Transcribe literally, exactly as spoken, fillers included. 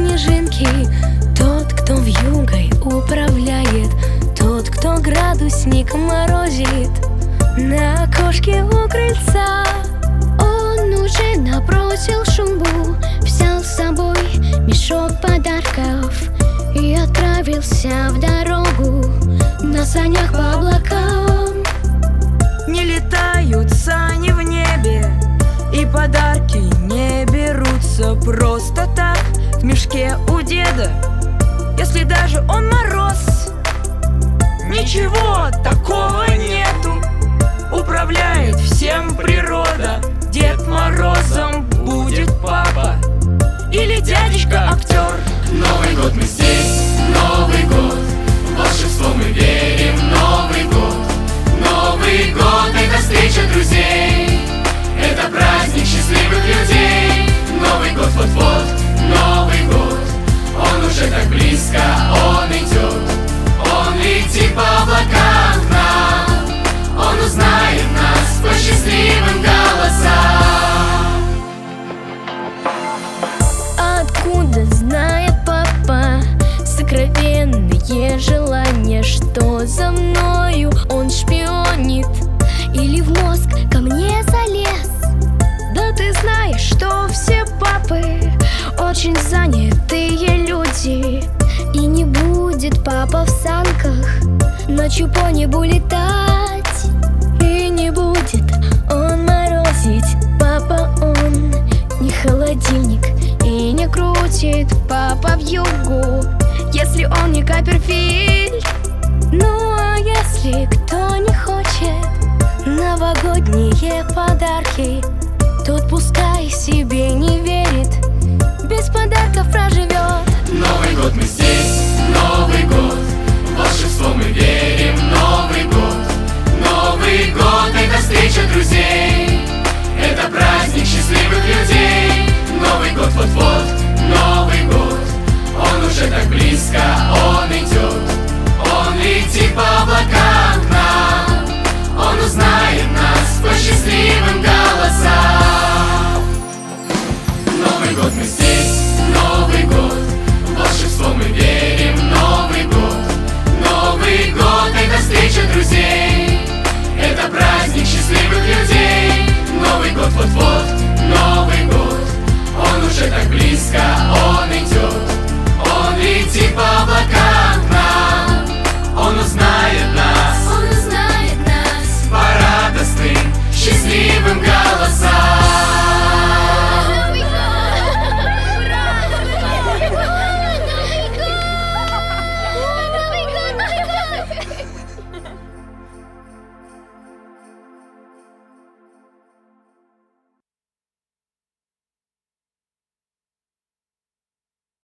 снежинки. Тот, кто вьюгой управляет, тот, кто градусник морозит на окошке у крыльца. Он уже набросил шубу, взял с собой мешок подарков и отправился в дорогу на санях по облакам. Не летают сани в небе, и подарки не берутся просто так в мешке у деда, если даже он мороз. Ничего такого нету, управляет всем природа. Дед Морозом будет папа или дядечка-актер. Новый год мы здесь, Новый год, в волшебство мы верим, Новый год. Новый год — это встреча друзей, это праздник счастливых людей. Новый год вот-вот, Новый год, он уже так близко, он идет. Он летит по облакам к нам, он узнает нас по счастливым голосам. Откуда знает папа сокровенные желания, что за мною он шпионит или в мозг ко мне залез? Да ты знаешь, что все папы очень занятые люди, и не будет папа в санках ночью по небу летать. И не будет он морозить, папа он не холодильник, И не крутит папа вьюгу, если он не Копперфильд. Ну а если кто не хочет новогодние подарки, тот пускай себе не верит, без подарков проживет. Новый год мы здесь, Новый год, в волшебство мы верим, Новый год. Новый год — это встреча друзей, это праздник счастливых людей. Новый год вот-вот, Новый год, он уже так близко, он идет. Он летит по облакам к нам, он узнает нас по счастливым голосам.